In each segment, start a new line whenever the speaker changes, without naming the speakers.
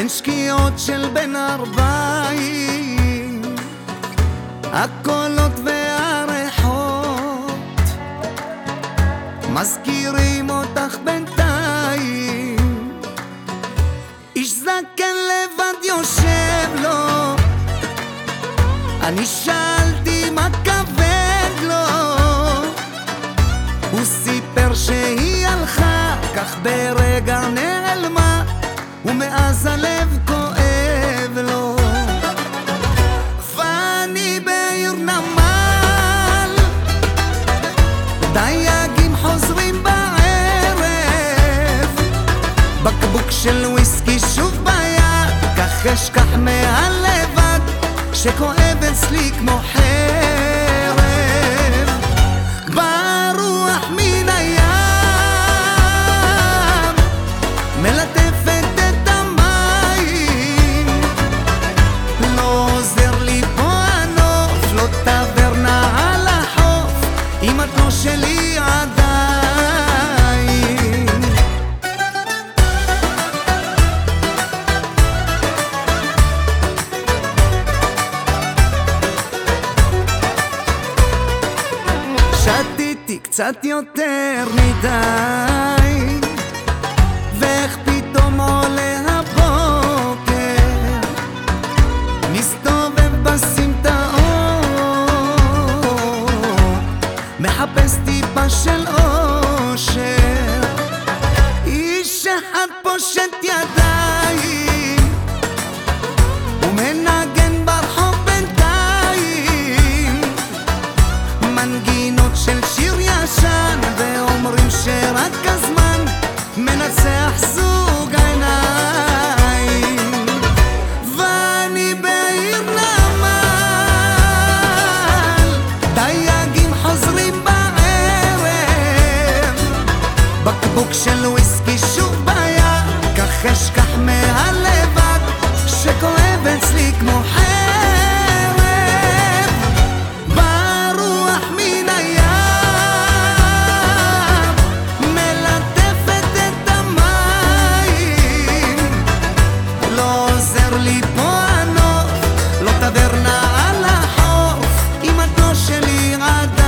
בין שקיעות של בין 40, הקולות והריחות מזכירים אותך בינתיים. איש זקן לבד יושב לו, אני שאלתי מה כבד לו, הוא סיפר שהיא הלכה, כך ברגע נעלמה, ומאז הלב כואב לו. ואני בעיר נמל, דייגים חוזרים בערב, בקבוק של וויסקי שוב ביד, כך אשכח מהלבד שכואב אצלי כמו חרב. ברוח מן הים מלטפת את המים, לא עוזר לי פה הנוף, לא טברנה על החוף, אם את לא שלי עדיין. שתיתי קצת יותר מדי, ואיך פתאום עולה הבוקר, מסתובב בסמטאות, מחפש טיפה של אושר. איש אחד פושט ידיים ומנגן ברחוב בינתיים מנגינות של שיר ישן, ואומרים שרק הזמן מנצח זוג עיניים. ואני בעיר נמל, דייגים חוזרים בערב, בקבוק של וויסקי שוב ביד, כך אשכח מהלבד שכואב אצלי כמו חרב. ברוח מן הים מלטפת את המים, לא עוזר לי פה הנוף, לא טברנה על החוף, אם את לא שלי עדיין.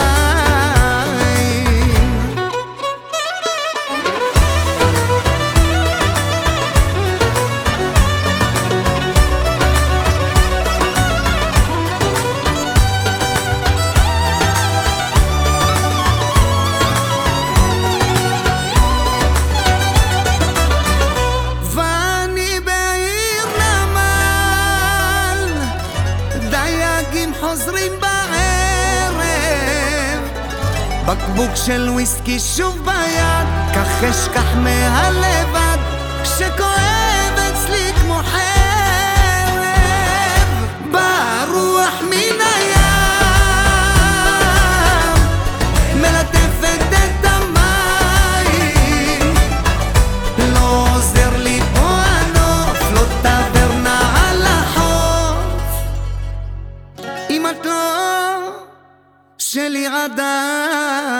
ואני בעיר נמל, דייגים חוזרים בערב, בקבוק של וויסקי שוב ביד, כך אשכח מהלבד שכואב אצלי כמו חרב. ברוח מן הים מלטפת את המים, לא עוזר לי פה הנוף, לא טברנה על החוף, אם את לא שלי עדיין.